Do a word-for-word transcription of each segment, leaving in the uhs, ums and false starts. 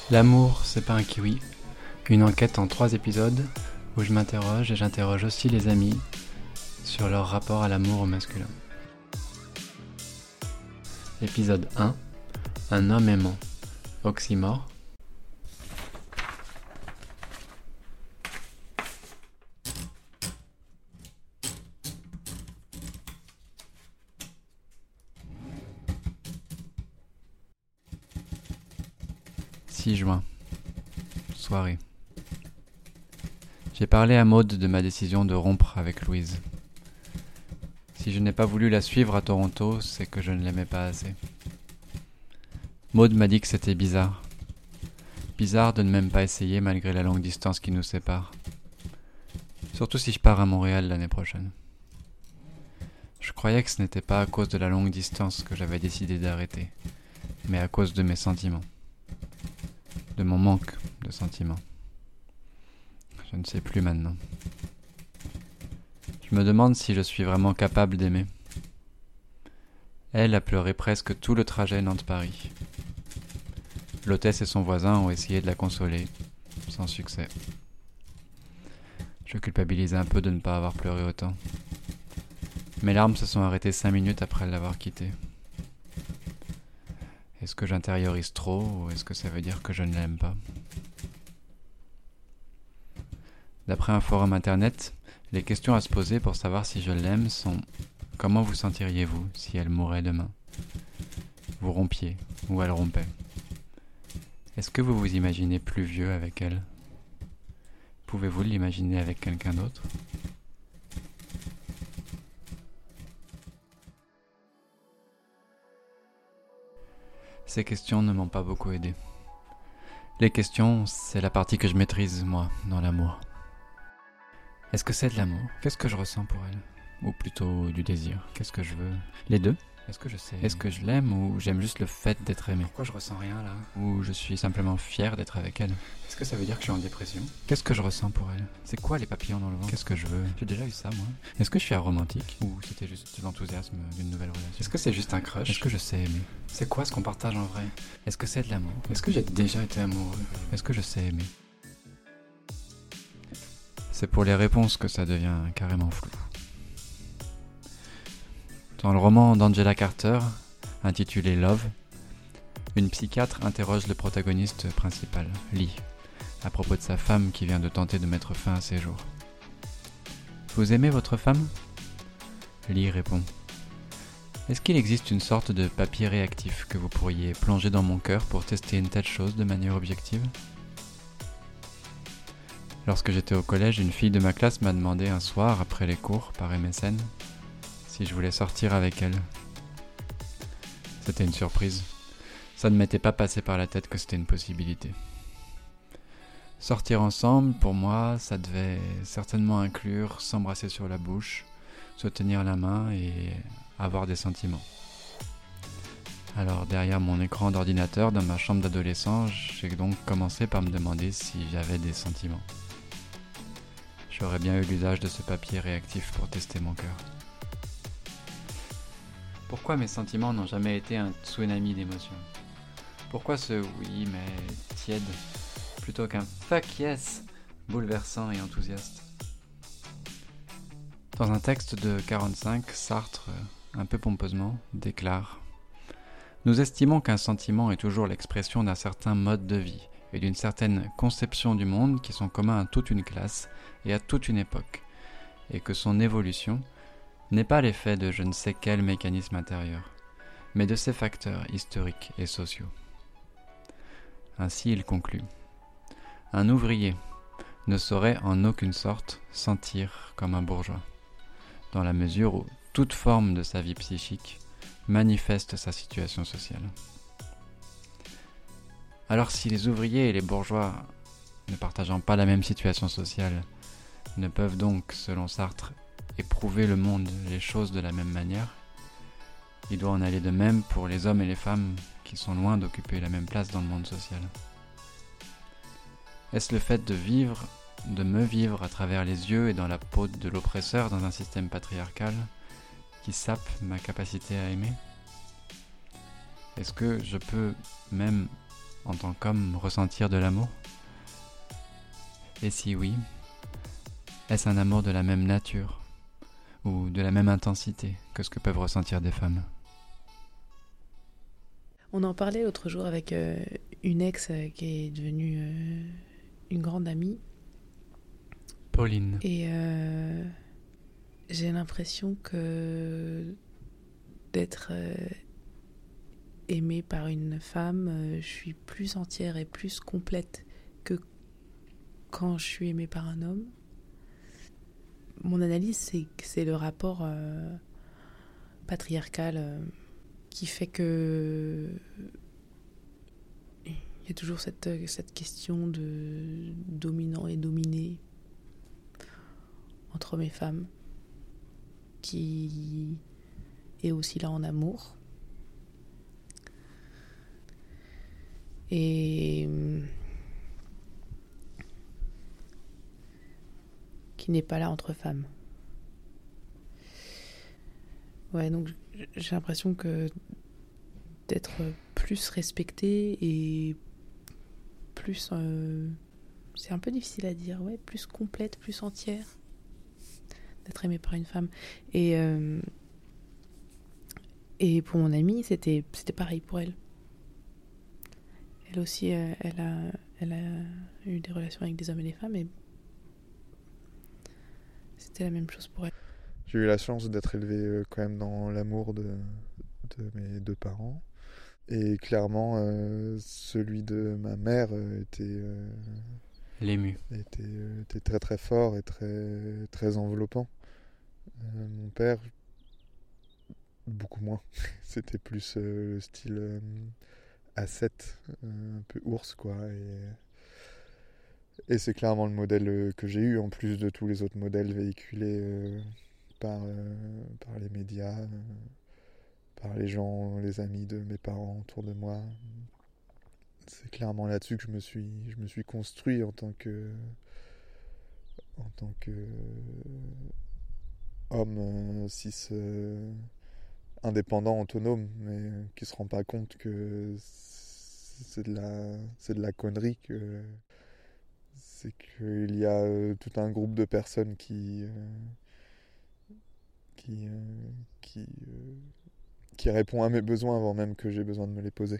L'amour, c'est pas un kiwi. Une enquête en trois épisodes où je m'interroge et j'interroge aussi les amis sur leur rapport à l'amour au masculin. Épisode un. Un homme aimant. Oxymore. six juin. Soirée. J'ai parlé à Maud de ma décision de rompre avec Louise. Si je n'ai pas voulu la suivre à Toronto, c'est que je ne l'aimais pas assez. Maud m'a dit que c'était bizarre. Bizarre de ne même pas essayer malgré la longue distance qui nous sépare. Surtout si je pars à Montréal l'année prochaine. Je croyais que ce n'était pas à cause de la longue distance que j'avais décidé d'arrêter, mais à cause de mes sentiments. De mon manque de sentiments. Je ne sais plus maintenant. Je me demande si je suis vraiment capable d'aimer. Elle a pleuré presque tout le trajet Nantes-Paris. L'hôtesse et son voisin ont essayé de la consoler, sans succès. Je culpabilisais un peu de ne pas avoir pleuré autant. Mes larmes se sont arrêtées cinq minutes après l'avoir quittée. Est-ce que j'intériorise trop ou est-ce que ça veut dire que je ne l'aime pas ? D'après un forum internet, les questions à se poser pour savoir si je l'aime sont « Comment vous sentiriez-vous si elle mourait demain ? Vous rompiez ou elle rompait ? Est-ce que vous vous imaginez plus vieux avec elle ? Pouvez-vous l'imaginer avec quelqu'un d'autre ? » Ces questions ne m'ont pas beaucoup aidé. Les questions, c'est la partie que je maîtrise, moi, dans l'amour. Est-ce que c'est de l'amour ? Qu'est-ce que je ressens pour elle ? Ou plutôt du désir ? Qu'est-ce que je veux ? Les deux ? Est-ce que je sais ? Est-ce que je l'aime ou j'aime juste le fait d'être aimé ? Pourquoi je ressens rien là ? Ou je suis simplement fier d'être avec elle ? Est-ce que ça veut dire que je suis en dépression ? Qu'est-ce que je ressens pour elle ? C'est quoi les papillons dans le ventre ? Qu'est-ce que je veux ? J'ai déjà eu ça moi. Est-ce que je suis aromantique ? Ou c'était juste l'enthousiasme d'une nouvelle relation ? Est-ce que c'est juste un crush ? Est-ce que je sais aimer ? C'est quoi ce qu'on partage en vrai ? Est-ce que c'est de l'amour ? Est-ce que j'ai déjà été amoureux ? Est-ce que je sais aimer ? C'est pour les réponses que ça devient carrément flou. Dans le roman d'Angela Carter, intitulé Love, une psychiatre interroge le protagoniste principal, Lee, à propos de sa femme qui vient de tenter de mettre fin à ses jours. « Vous aimez votre femme ?» Lee répond « Est-ce qu'il existe une sorte de papier réactif que vous pourriez plonger dans mon cœur pour tester une telle chose de manière objective ?» Lorsque j'étais au collège, une fille de ma classe m'a demandé un soir, après les cours, par M S N, si je voulais sortir avec elle. C'était une surprise. Ça ne m'était pas passé par la tête que c'était une possibilité. Sortir ensemble, pour moi, ça devait certainement inclure s'embrasser sur la bouche, se tenir la main et avoir des sentiments. Alors, derrière mon écran d'ordinateur, dans ma chambre d'adolescent, j'ai donc commencé par me demander si j'avais des sentiments. J'aurais bien eu l'usage de ce papier réactif pour tester mon cœur. Pourquoi mes sentiments n'ont jamais été un tsunami d'émotions ? Pourquoi ce oui mais tiède plutôt qu'un fuck yes bouleversant et enthousiaste ? Dans un texte de quarante-cinq, Sartre, un peu pompeusement, déclare « Nous estimons qu'un sentiment est toujours l'expression d'un certain mode de vie et d'une certaine conception du monde qui sont communs à toute une classe et à toute une époque, et que son évolution n'est pas l'effet de je ne sais quel mécanisme intérieur, mais de ses facteurs historiques et sociaux. » Ainsi il conclut. Un ouvrier ne saurait en aucune sorte sentir comme un bourgeois, dans la mesure où toute forme de sa vie psychique manifeste sa situation sociale. Alors si les ouvriers et les bourgeois, ne partageant pas la même situation sociale, ne peuvent donc, selon Sartre, éprouver le monde, les choses de la même manière, il doit en aller de même pour les hommes et les femmes qui sont loin d'occuper la même place dans le monde social. Est-ce le fait de vivre, de me vivre à travers les yeux et dans la peau de l'oppresseur dans un système patriarcal qui sape ma capacité à aimer ? Est-ce que je peux même en tant qu'homme, ressentir de l'amour? Et si oui, est-ce un amour de la même nature ou de la même intensité que ce que peuvent ressentir des femmes? On en parlait l'autre jour avec euh, une ex euh, qui est devenue euh, une grande amie. Pauline. Et euh, j'ai l'impression que d'être euh, aimée par une femme, euh, je suis plus entière et plus complète que quand je suis aimée par un homme. Mon analyse, c'est que c'est le rapport euh, patriarcal euh, qui fait que il y a toujours cette, cette question de dominant et dominé entre hommes et femmes qui est aussi là en amour. Et qui n'est pas là entre femmes. Ouais, donc j'ai l'impression que d'être plus respectée et plus... Euh, c'est un peu difficile à dire, ouais, plus complète, plus entière, d'être aimée par une femme. Et, euh, et pour mon amie, c'était, c'était pareil pour elle. Elle aussi, euh, elle, a, elle a eu des relations avec des hommes et des femmes, et c'était la même chose pour elle. J'ai eu la chance d'être élevé euh, quand même dans l'amour de, de mes deux parents. Et clairement, euh, celui de ma mère euh, était, euh, L'ému. était, euh, était très très fort et très, très enveloppant. Euh, mon père, beaucoup moins. C'était plus euh, le style euh, A sept, euh, un peu ours quoi. Et, et c'est clairement le modèle euh, que j'ai eu, en plus de tous les autres modèles véhiculés euh, par, euh, par les médias. Euh, par les gens, les amis de mes parents autour de moi. C'est clairement là-dessus que je me suis, je me suis construit en tant que, en tant que homme euh, cis euh, indépendant, autonome, mais qui se rend pas compte que c'est de la, c'est de la connerie, que c'est qu'il y a euh, tout un groupe de personnes qui, euh, qui, euh, qui euh, qui répond à mes besoins avant même que j'ai besoin de me les poser.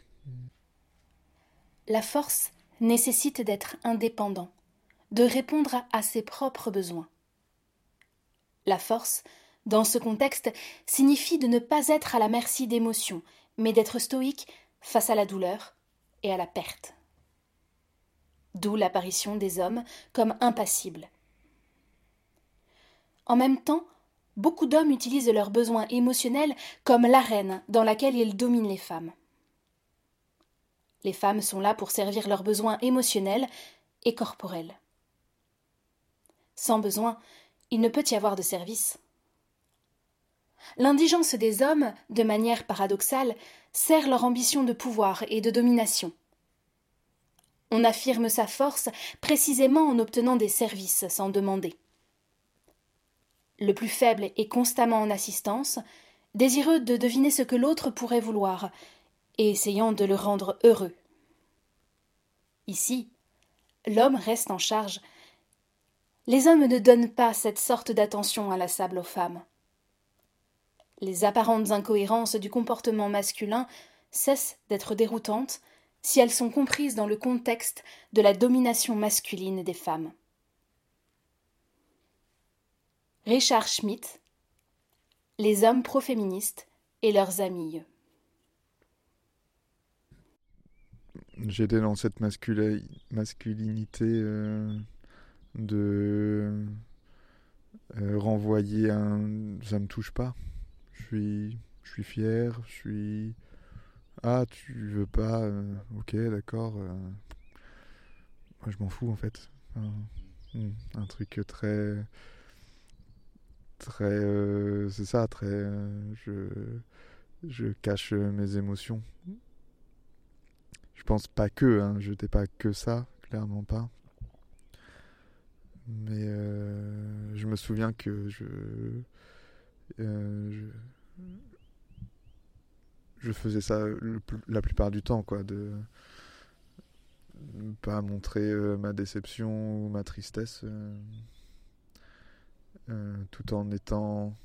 La force nécessite d'être indépendant, de répondre à ses propres besoins. La force, dans ce contexte, signifie de ne pas être à la merci d'émotions, mais d'être stoïque face à la douleur et à la perte. D'où l'apparition des hommes comme impassibles. En même temps, beaucoup d'hommes utilisent leurs besoins émotionnels comme l'arène dans laquelle ils dominent les femmes. Les femmes sont là pour servir leurs besoins émotionnels et corporels. Sans besoin, il ne peut y avoir de service. L'indigence des hommes, de manière paradoxale, sert leur ambition de pouvoir et de domination. On affirme sa force précisément en obtenant des services sans demander. Le plus faible est constamment en assistance, désireux de deviner ce que l'autre pourrait vouloir, et essayant de le rendre heureux. Ici, l'homme reste en charge. Les hommes ne donnent pas cette sorte d'attention inlassable aux femmes. Les apparentes incohérences du comportement masculin cessent d'être déroutantes si elles sont comprises dans le contexte de la domination masculine des femmes. Richard Schmitt, Les hommes pro-féministes et leurs amis. J'étais dans cette mascula- masculinité euh, de euh, renvoyer un « ça me touche pas ». Je suis, je suis fier, je suis... Ah, tu veux pas euh, ok, d'accord. Euh, moi, je m'en fous, en fait. Un, un truc très... Très... Euh, c'est ça, très... Euh, je, je cache mes émotions. Je pense pas que, hein, je n'étais pas que ça, clairement pas. Mais euh, je me souviens que je, euh, je, je faisais ça le, la plupart du temps, quoi, de, pas montrer euh, ma déception ou ma tristesse, euh, euh, tout en étant,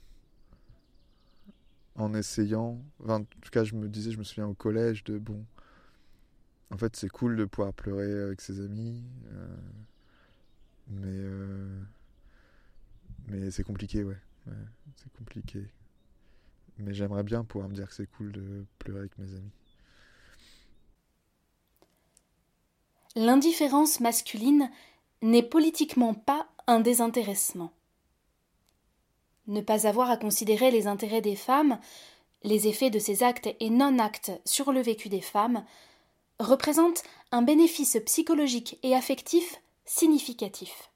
en essayant, enfin, en tout cas je me disais, je me souviens au collège de bon, en fait c'est cool de pouvoir pleurer avec ses amis, euh, mais euh, mais c'est compliqué, ouais, ouais, c'est compliqué. Mais j'aimerais bien pouvoir me dire que c'est cool de pleurer avec mes amis. L'indifférence masculine n'est politiquement pas un désintéressement. Ne pas avoir à considérer les intérêts des femmes, les effets de ces actes et non-actes sur le vécu des femmes, représente un bénéfice psychologique et affectif significatif.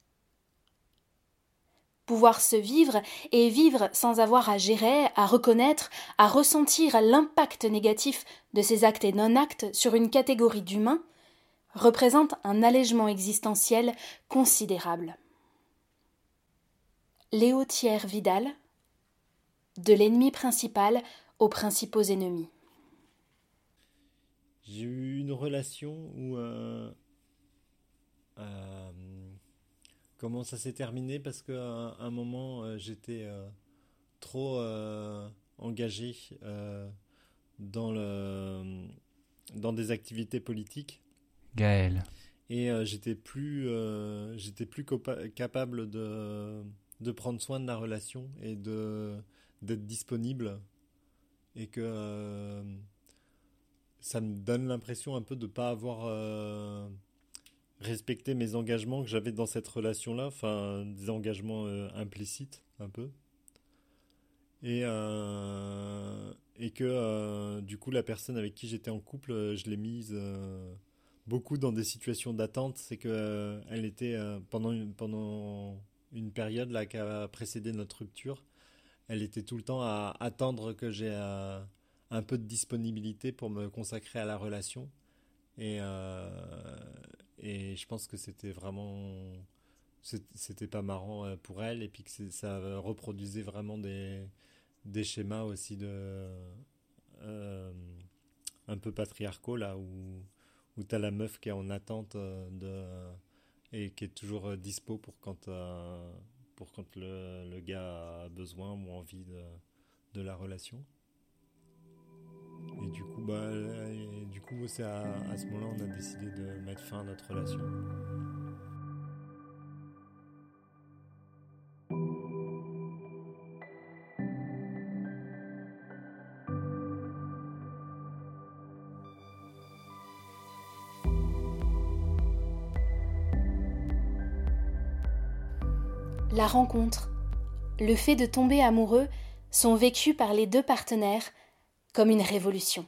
Pouvoir se vivre et vivre sans avoir à gérer, à reconnaître, à ressentir l'impact négatif de ces actes et non-actes sur une catégorie d'humains représente un allègement existentiel considérable. Léo Thiers-Vidal, de l'ennemi principal aux principaux ennemis. J'ai eu une relation où euh, euh, comment ça s'est terminé parce qu'à un moment euh, j'étais euh, trop euh, engagé euh, dans le dans des activités politiques. Gaël. Et euh, j'étais plus euh, j'étais plus copa- capable de de prendre soin de la relation et de d'être disponible, et que euh, ça me donne l'impression un peu de pas avoir euh, respecté mes engagements que j'avais dans cette relation-là, enfin des engagements euh, implicites un peu, et euh, et que euh, du coup la personne avec qui j'étais en couple, je l'ai mise euh, beaucoup dans des situations d'attente. C'est que euh, elle était euh, pendant une, pendant une période là qui a précédé notre rupture, elle était tout le temps à attendre que j'ai euh, un peu de disponibilité pour me consacrer à la relation, et euh, et je pense que c'était vraiment c'était pas marrant pour elle, et puis que ça reproduisait vraiment des des schémas aussi de euh, un peu patriarcaux là, où où t'as la meuf qui est en attente de et qui est toujours dispo pour quand euh, pour quand le, le gars a besoin ou envie de de la relation. Et du coup bah et du coup c'est à, à ce moment-là on a décidé de mettre fin à notre relation. La rencontre, le fait de tomber amoureux sont vécus par les deux partenaires comme une révolution.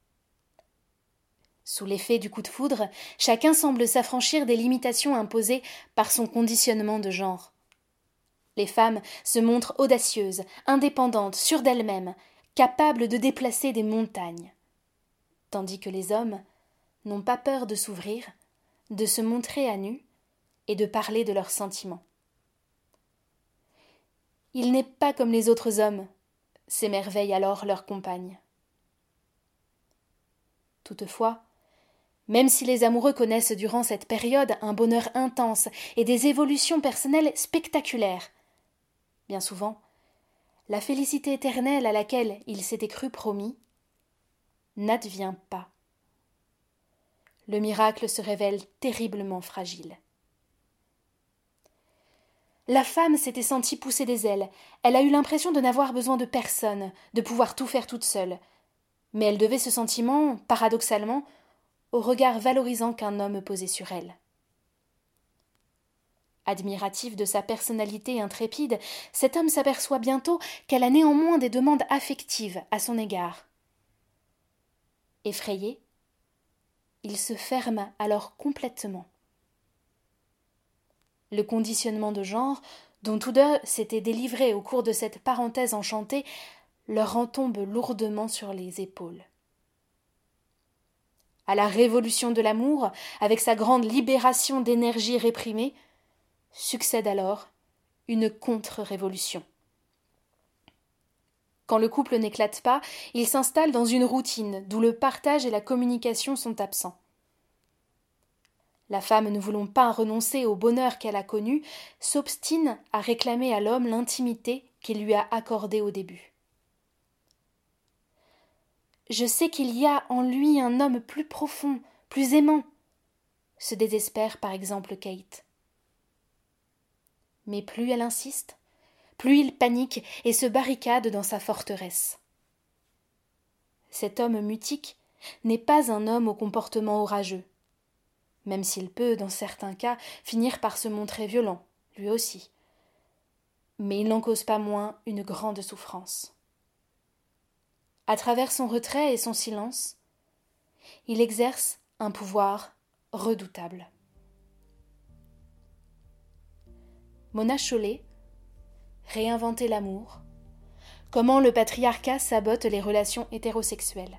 Sous l'effet du coup de foudre, chacun semble s'affranchir des limitations imposées par son conditionnement de genre. Les femmes se montrent audacieuses, indépendantes, sûres d'elles-mêmes, capables de déplacer des montagnes. Tandis que les hommes n'ont pas peur de s'ouvrir, de se montrer à nu et de parler de leurs sentiments. Il n'est pas comme les autres hommes, s'émerveille alors leur compagne. Toutefois, même si les amoureux connaissent durant cette période un bonheur intense et des évolutions personnelles spectaculaires, bien souvent, la félicité éternelle à laquelle ils s'étaient cru promis n'advient pas. Le miracle se révèle terriblement fragile. La femme s'était sentie pousser des ailes. Elle a eu l'impression de n'avoir besoin de personne, de pouvoir tout faire toute seule. Mais elle devait ce sentiment, paradoxalement, au regard valorisant qu'un homme posait sur elle. Admiratif de sa personnalité intrépide, cet homme s'aperçoit bientôt qu'elle a néanmoins des demandes affectives à son égard. Effrayé, il se ferme alors complètement. Le conditionnement de genre, dont tous deux s'étaient délivrés au cours de cette parenthèse enchantée, leur retombe lourdement sur les épaules. À la révolution de l'amour, avec sa grande libération d'énergie réprimée, succède alors une contre-révolution. Quand le couple n'éclate pas, il s'installe dans une routine d'où le partage et la communication sont absents. La femme, ne voulant pas renoncer au bonheur qu'elle a connu, s'obstine à réclamer à l'homme l'intimité qu'il lui a accordée au début. Je sais qu'il y a en lui un homme plus profond, plus aimant, se désespère par exemple Kate. Mais plus elle insiste, plus il panique et se barricade dans sa forteresse. Cet homme mutique n'est pas un homme au comportement orageux, même s'il peut, dans certains cas, finir par se montrer violent, lui aussi. Mais il n'en cause pas moins une grande souffrance. À travers son retrait et son silence, il exerce un pouvoir redoutable. Mona Chollet, Réinventer l'amour. Comment le patriarcat sabote les relations hétérosexuelles.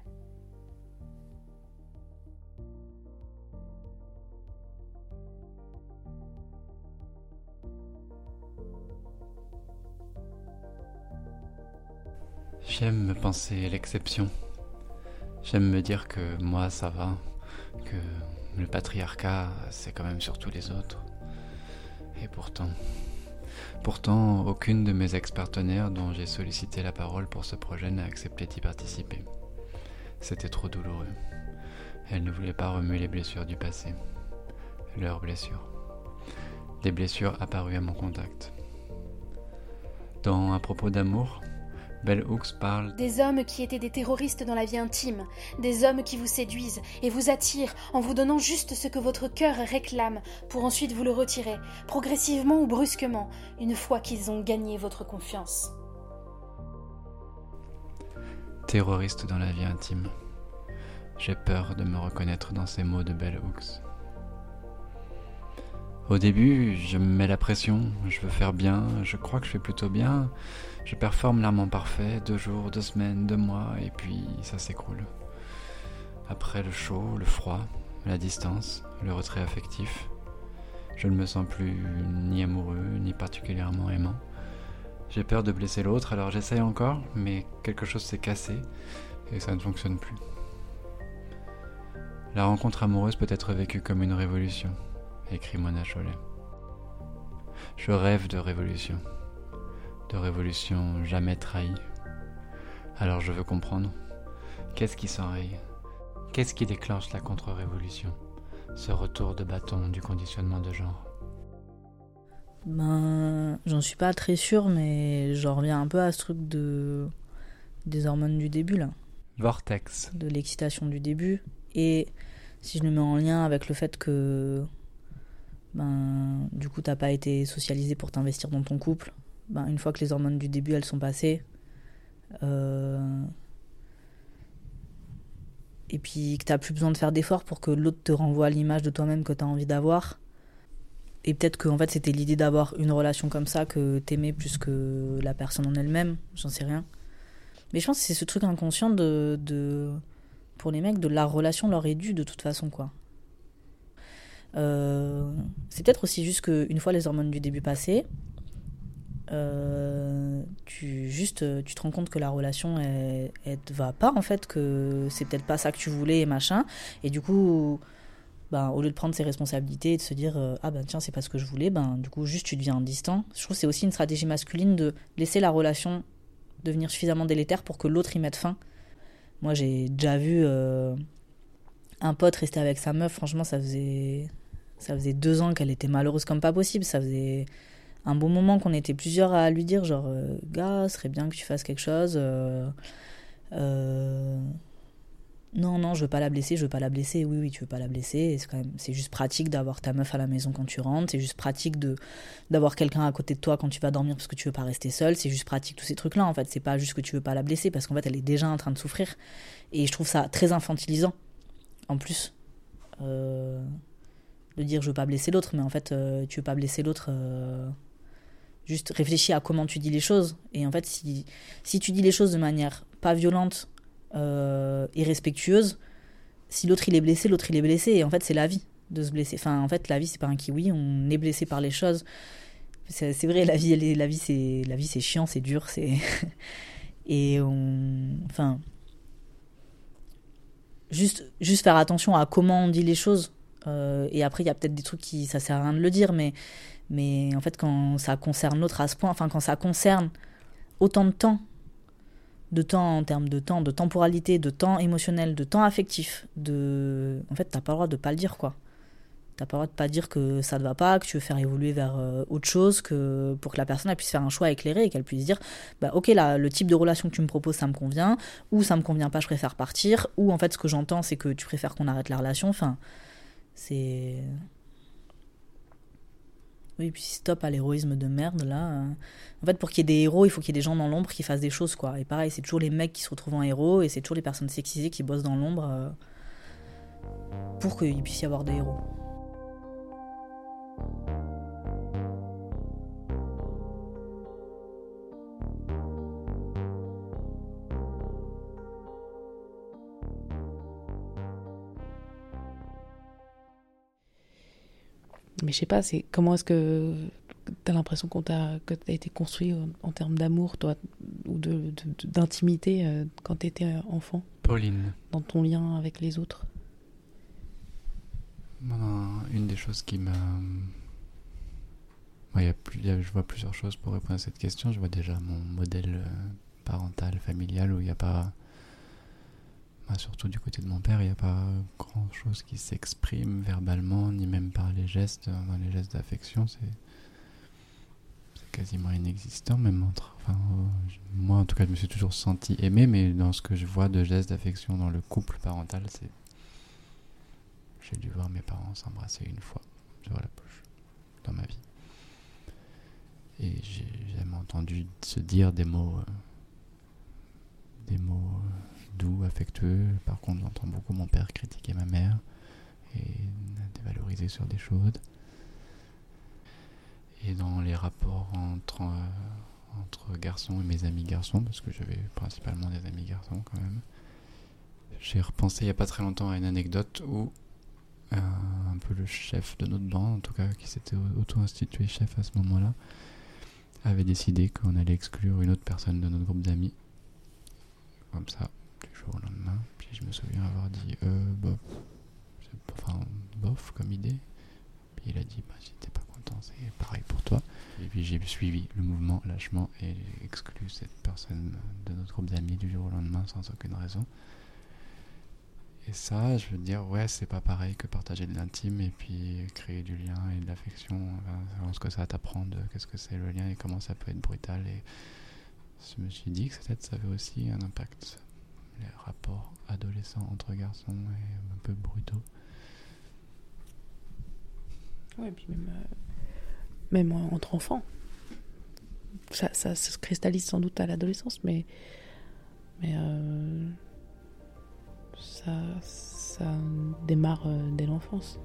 J'aime me penser l'exception. J'aime me dire que moi ça va, que le patriarcat c'est quand même surtout les autres. Et pourtant, pourtant aucune de mes ex-partenaires dont j'ai sollicité la parole pour ce projet n'a accepté d'y participer. C'était trop douloureux. Elles ne voulaient pas remuer les blessures du passé. Leurs blessures. Des blessures apparues à mon contact. Dans Un propos d'amour, Bell Hooks parle des hommes qui étaient des terroristes dans la vie intime, des hommes qui vous séduisent et vous attirent en vous donnant juste ce que votre cœur réclame pour ensuite vous le retirer, progressivement ou brusquement, une fois qu'ils ont gagné votre confiance. Terroriste dans la vie intime. J'ai peur de me reconnaître dans ces mots de Bell Hooks. Au début, je me mets la pression, je veux faire bien, je crois que je fais plutôt bien, je performe l'amant parfait, deux jours, deux semaines, deux mois, et puis ça s'écroule. Après le chaud, le froid, la distance, le retrait affectif, je ne me sens plus ni amoureux, ni particulièrement aimant. J'ai peur de blesser l'autre, alors j'essaye encore, mais quelque chose s'est cassé, et ça ne fonctionne plus. La rencontre amoureuse peut être vécue comme une révolution, écrit Mona Chollet. Je rêve de révolution, de révolution jamais trahie. Alors je veux comprendre, qu'est-ce qui s'enraye? Qu'est-ce qui déclenche la contre-révolution? Ce retour de bâton du conditionnement de genre. Ben, j'en suis pas très sûre, mais j'en reviens un peu à ce truc de des hormones du début, là. Vortex. De l'excitation du début. Et si je le mets en lien avec le fait que ben, du coup, t'as pas été socialisé pour t'investir dans ton couple, ben, une fois que les hormones du début, elles sont passées, euh... et puis que t'as plus besoin de faire d'efforts pour que l'autre te renvoie l'image de toi-même que t'as envie d'avoir. Et peut-être que en fait, c'était l'idée d'avoir une relation comme ça que t'aimais plus que la personne en elle-même, j'en sais rien. Mais je pense que c'est ce truc inconscient de, de pour les mecs, de la relation leur est due de toute façon, quoi. Euh, c'est peut-être aussi juste qu'une fois les hormones du début passées, euh, tu, juste, tu te rends compte que la relation elle, elle te va pas, en fait, que c'est peut-être pas ça que tu voulais et machin, et du coup ben, au lieu de prendre ses responsabilités et de se dire euh, ah ben tiens c'est pas ce que je voulais, ben du coup juste tu deviens distant. Je trouve que c'est aussi une stratégie masculine de laisser la relation devenir suffisamment délétère pour que l'autre y mette fin. Moi j'ai déjà vu euh, un pote rester avec sa meuf, franchement ça faisait ça faisait deux ans qu'elle était malheureuse comme pas possible, ça faisait un bon moment qu'on était plusieurs à lui dire genre euh, gars, ce serait bien que tu fasses quelque chose, euh, euh, non non je veux pas la blesser, je veux pas la blesser, oui oui tu veux pas la blesser, c'est quand même c'est juste pratique d'avoir ta meuf à la maison quand tu rentres, c'est juste pratique de d'avoir quelqu'un à côté de toi quand tu vas dormir parce que tu veux pas rester seule, c'est juste pratique tous ces trucs là en fait, c'est pas juste que tu veux pas la blesser parce qu'en fait elle est déjà en train de souffrir, et je trouve ça très infantilisant en plus euh, de dire je veux pas blesser l'autre, mais en fait euh, tu veux pas blesser l'autre, euh, juste réfléchis à comment tu dis les choses, et en fait si, si tu dis les choses de manière pas violente euh, et respectueuse, si l'autre il est blessé, l'autre il est blessé, et en fait c'est la vie de se blesser, enfin en fait la vie c'est pas un kiwi, on est blessé par les choses, c'est, c'est vrai, la vie, elle est, la vie c'est la vie c'est chiant, c'est dur, c'est et on enfin juste juste faire attention à comment on dit les choses, Euh, et après, il y a peut-être des trucs qui, ça sert à rien de le dire, mais, mais en fait, quand ça concerne l'autre à ce point, enfin, quand ça concerne autant de temps, de temps en termes de temps, de temporalité, de temps émotionnel, de temps affectif, de... en fait, t'as pas le droit de pas le dire, quoi. T'as pas le droit de pas dire que ça ne va pas, que tu veux faire évoluer vers euh, autre chose, que pour que la personne elle puisse faire un choix éclairé et qu'elle puisse dire bah ok, là, le type de relation que tu me proposes, ça me convient, ou ça me convient pas, je préfère partir, ou en fait, ce que j'entends, c'est que tu préfères qu'on arrête la relation. Enfin, c'est... Oui, puis stop à l'héroïsme de merde, là. Euh. En fait, pour qu'il y ait des héros, il faut qu'il y ait des gens dans l'ombre qui fassent des choses, quoi. Et pareil, c'est toujours les mecs qui se retrouvent en héros, et c'est toujours les personnes sexisées qui bossent dans l'ombre euh, pour qu'il puisse y avoir des héros. Mais je sais pas, c'est comment est-ce que t'as l'impression qu'on t'a, que t'as été construit en, en termes d'amour, toi, ou de, de, de- d'intimité euh, quand t'étais euh, enfant, Pauline. dans ton lien avec les autres? Moi, une des choses qui m'a... Ouais, il y a plus- il y a- je vois plusieurs choses pour répondre à cette question. Je vois déjà mon modèle euh, parental, familial, où il n'y a pas... Bah, surtout du côté de mon père, il n'y a pas grand-chose qui s'exprime verbalement, ni même par les gestes. Dans les gestes d'affection, c'est, c'est quasiment inexistant, même entre... Enfin, euh, je- moi, en tout cas, je me suis toujours senti aimé, mais dans ce que je vois de gestes d'affection dans le couple parental, c'est... J'ai dû voir mes parents s'embrasser une fois sur la bouche dans ma vie. Et j'ai jamais entendu se dire des mots... euh, des mots... euh, doux, affectueux. Par contre, j'entends beaucoup mon père critiquer ma mère et la dévaloriser sur des choses. Et dans les rapports entre, euh, entre garçons et mes amis garçons, parce que j'avais principalement des amis garçons quand même, j'ai repensé il n'y a pas très longtemps à une anecdote où euh, un peu le chef de notre bande, en tout cas qui s'était auto-institué chef à ce moment-là, avait décidé qu'on allait exclure une autre personne de notre groupe d'amis. Comme ça. Du jour au lendemain, puis je me souviens avoir dit euh, bof, c'est, enfin bof comme idée, puis il a dit bah si t'es pas content c'est pareil pour toi, et puis j'ai suivi le mouvement lâchement et j'ai exclu cette personne de notre groupe d'amis du jour au lendemain sans aucune raison. Et ça, je veux dire, ouais, c'est pas pareil que partager de l'intime et puis créer du lien et de l'affection. Enfin, ce que ça t'apprend de qu'est-ce que c'est le lien et comment ça peut être brutal, et je me suis dit que peut-être ça avait aussi un impact. Les rapports adolescents entre garçons et un peu brutaux. Ouais, et puis même, euh, même euh, entre enfants. Ça, ça se cristallise sans doute à l'adolescence, mais, mais euh, ça, ça démarre euh, dès l'enfance.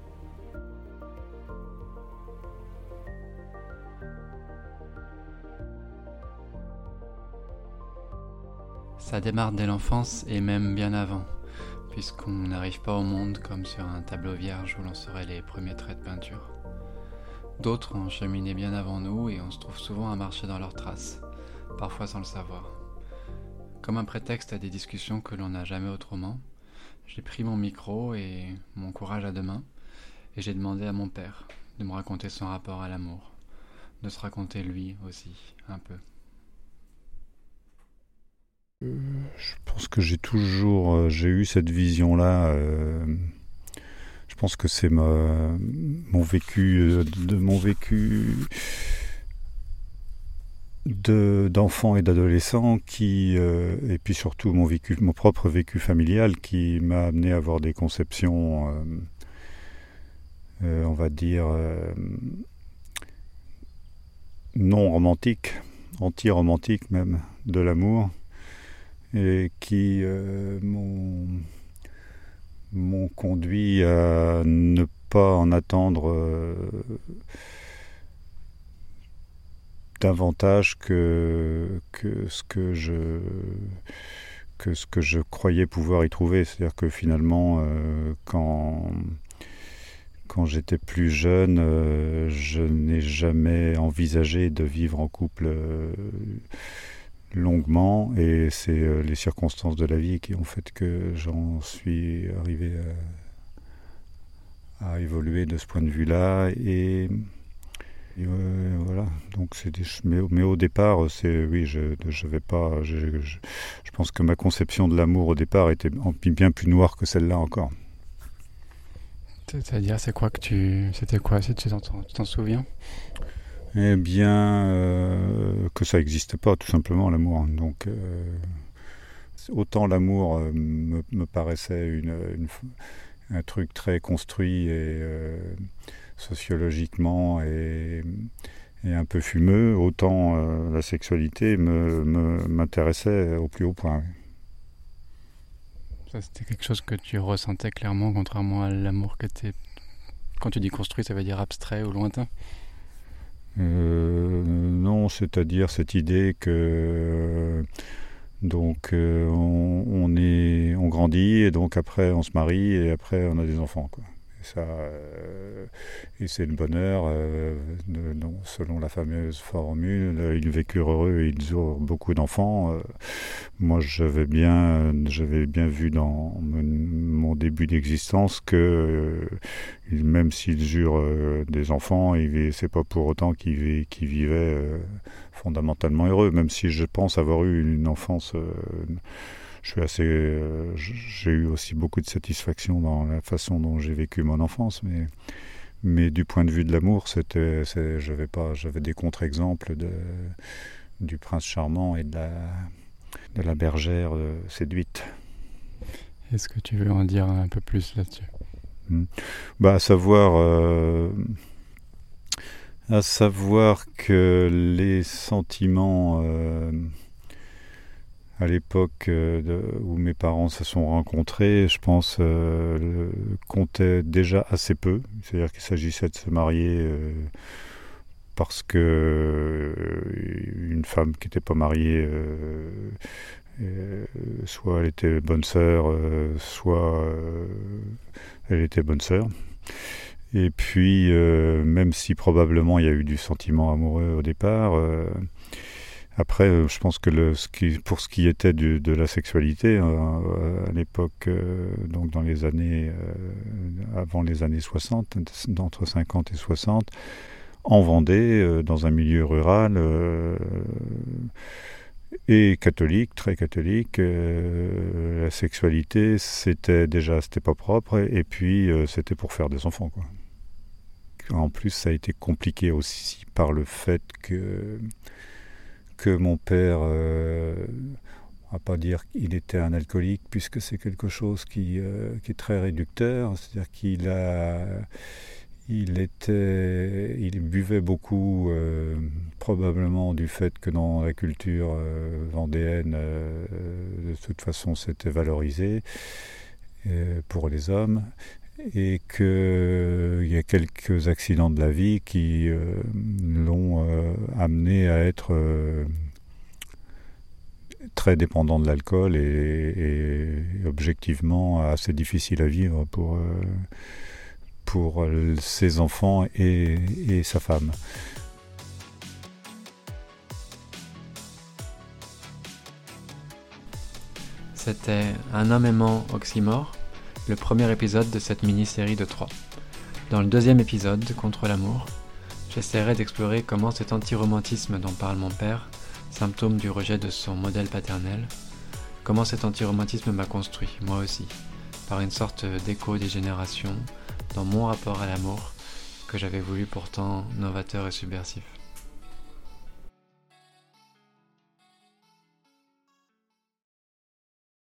Ça démarre dès l'enfance et même bien avant, puisqu'on n'arrive pas au monde comme sur un tableau vierge où l'on serait les premiers traits de peinture. D'autres ont cheminé bien avant nous et on se trouve souvent à marcher dans leurs traces, parfois sans le savoir. Comme un prétexte à des discussions que l'on n'a jamais autrement, j'ai pris mon micro et mon courage à deux mains et j'ai demandé à mon père de me raconter son rapport à l'amour, de se raconter lui aussi, un peu. Je pense que j'ai toujours euh, j'ai eu cette vision-là. Euh, je pense que c'est ma, mon vécu, euh, de mon vécu de, d'enfant et d'adolescent qui, euh, et puis surtout mon vécu, mon propre vécu familial qui m'a amené à avoir des conceptions, euh, euh, on va dire, euh, non romantiques, anti-romantiques même, de l'amour. Et qui euh, m'ont, m'ont conduit à ne pas en attendre euh, davantage que, que, ce que, je, que ce que je croyais pouvoir y trouver. C'est-à-dire que finalement, euh, quand, quand j'étais plus jeune, euh, je n'ai jamais envisagé de vivre en couple euh, longuement, et c'est euh, les circonstances de la vie qui ont fait que j'en suis arrivé a évolué de ce point de vue-là. Et, et euh, voilà. Donc c'est des, mais, mais au départ, c'est oui, je je vais pas. Je, je, je pense que ma conception de l'amour au départ était bien plus noire que celle-là encore. C'est-à-dire, c'est quoi que tu, c'était quoi, si tu t'en, tu t'en souviens? Eh bien, euh, que ça n'existe pas, tout simplement, l'amour. Donc, euh, autant l'amour euh, me, me paraissait une, une, un truc très construit et euh, sociologiquement et, et un peu fumeux, autant euh, la sexualité me, me, m'intéressait au plus haut point. Ça, c'était quelque chose que tu ressentais clairement, contrairement à l'amour que t'es... Quand tu dis construit, ça veut dire abstrait ou lointain? Euh, non, c'est-à-dire cette idée que donc euh, on, on est, on grandit et donc après on se marie et après on a des enfants, quoi. Et ça, euh, et c'est le bonheur. Euh, de, non, selon la fameuse formule, ils vécurent heureux et ils eurent beaucoup d'enfants. Euh, moi, j'avais bien, j'avais bien vu dans mon, mon début d'existence que euh, même s'ils eurent euh, des enfants, ils, c'est pas pour autant qu'ils, qu'ils vivaient euh, fondamentalement heureux. Même si je pense avoir eu une enfance. Euh, Je suis assez, euh, j'ai eu aussi beaucoup de satisfaction dans la façon dont j'ai vécu mon enfance, mais, mais du point de vue de l'amour, c'était, c'est, j'avais pas, j'avais des contre-exemples de, du prince charmant et de la, de la bergère euh, séduite. Est-ce que tu veux en dire un peu plus là-dessus? hmm. Bah, à savoir, euh, à savoir que les sentiments euh, à l'époque euh, de, où mes parents se sont rencontrés, je pense, euh, le, comptaient déjà assez peu. C'est-à-dire qu'il s'agissait de se marier euh, parce que euh, une femme qui n'était pas mariée, euh, euh, soit elle était bonne sœur, euh, soit euh, elle était bonne sœur. Et puis, euh, même si probablement il y a eu du sentiment amoureux au départ, euh, après, je pense que le, ce qui, pour ce qui était du, de la sexualité, euh, à l'époque, euh, donc dans les années, euh, avant les années soixante, d'entre cinquante et soixante, en Vendée, euh, dans un milieu rural, euh, et catholique, très catholique, euh, la sexualité, c'était déjà, c'était pas propre, et, et puis euh, c'était pour faire des enfants, quoi. En plus, ça a été compliqué aussi par le fait que que mon père, euh, on va pas dire qu'il était un alcoolique, puisque c'est quelque chose qui, euh, qui est très réducteur, c'est-à-dire qu'il a, il était, il buvait beaucoup, euh, probablement du fait que dans la culture euh, vendéenne, euh, de toute façon, c'était valorisé euh, pour les hommes. Et qu'il euh, y a quelques accidents de la vie qui euh, l'ont euh, amené à être euh, très dépendant de l'alcool et, et objectivement assez difficile à vivre pour, euh, pour ses enfants et, et sa femme. C'était Un homme aimant oxymore, le premier épisode de cette mini-série de trois. Dans le deuxième épisode, Contre l'amour, j'essaierai d'explorer comment cet antiromantisme dont parle mon père, symptôme du rejet de son modèle paternel, comment cet antiromantisme m'a construit, moi aussi, par une sorte d'écho des générations, dans mon rapport à l'amour, que j'avais voulu pourtant novateur et subversif.